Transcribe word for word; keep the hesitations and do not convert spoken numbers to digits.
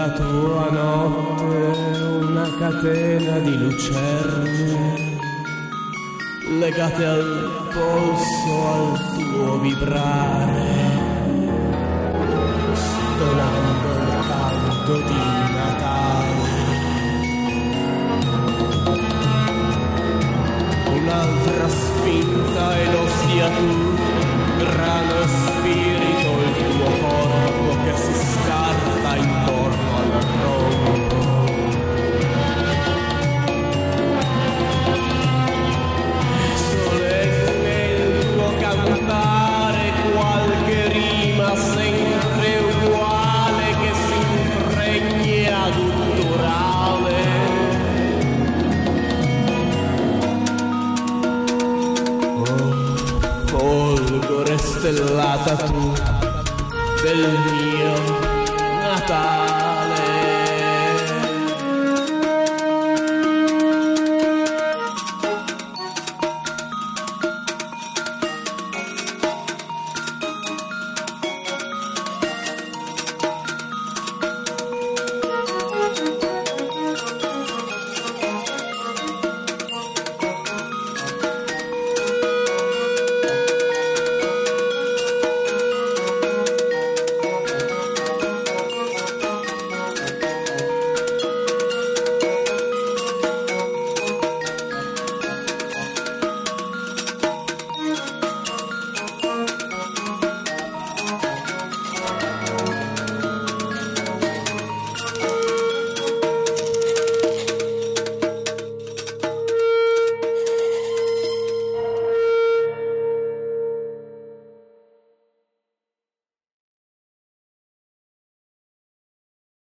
la tua notte una catena di lucerne legate al polso, al tuo vibrare, stonando il canto di Natale. Un'altra spinta e lo sia tu, grano e spirito, il tuo corpo che si scarta intorno al tronco. Solenne il tuo cantare, qualche rima sempre uguale che si impregna gutturale. Oh, folgore stellata tu del mio Natale.